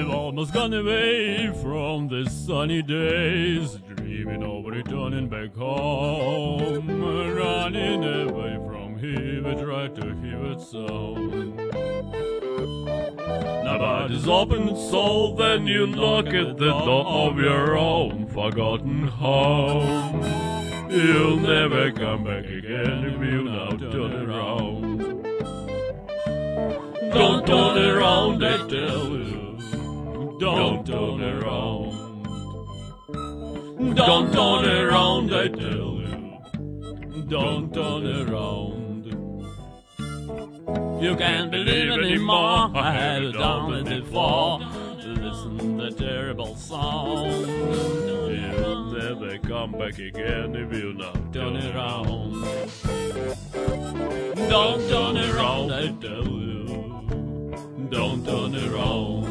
We've almost gone away from the sunny days, dreaming of returning back home, running away from here, we try to hear its sound. Nobody's open soul, then you knock at the door of your own forgotten home. You'll never come back again if you now turn around. Don't turn around, I tell you. Don't turn around. Don't turn around, I tell you. Don't turn around. You can't believe anymore, I have done it before. Listen to the terrible sound. You'll never come back again if you now turn around. Don't turn around, I tell you. Don't turn around.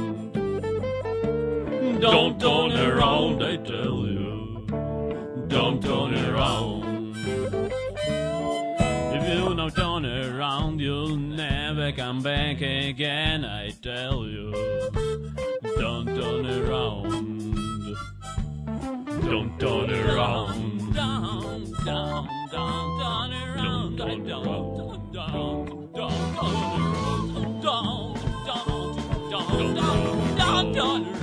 Don't turn around, I tell you. Don't turn around. If you now turn around, you'll never come back again, I tell you. Don't turn around. Don't turn around. Don't turn around. Don't turn around. Don't turn around.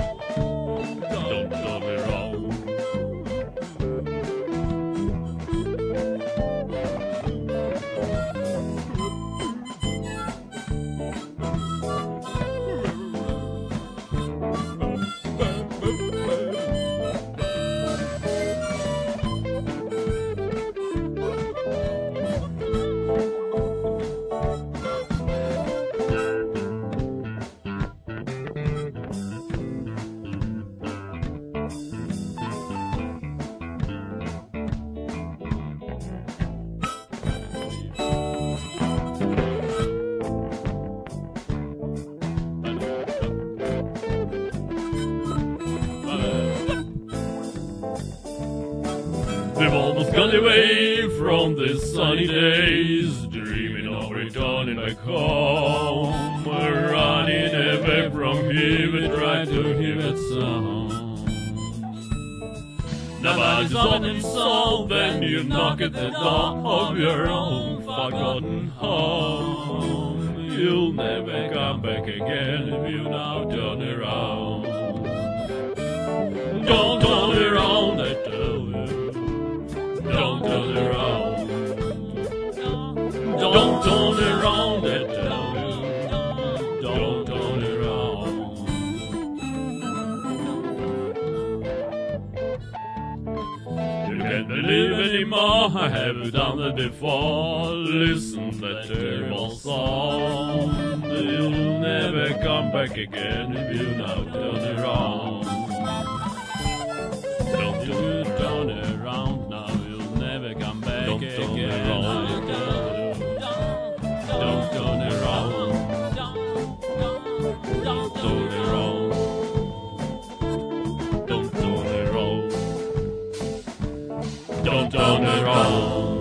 We've almost gone away from the sunny days, dreaming of returning back home. We're running away from here, we try to hear that sound. Nobody's open soul, then you knock at the door of your own forgotten home. You'll never come back again if you now turn around. Don't turn around, I tell you. Don't turn around. Don't turn around, I tell you. Don't turn around. You can't believe anymore, I have done that before. Listen to that terrible song. You'll never come back again if you now turn around. Don't you turn around now. Come back don't again, turn around. Don't turn around. Don't turn around. Don't turn around. Don't turn around.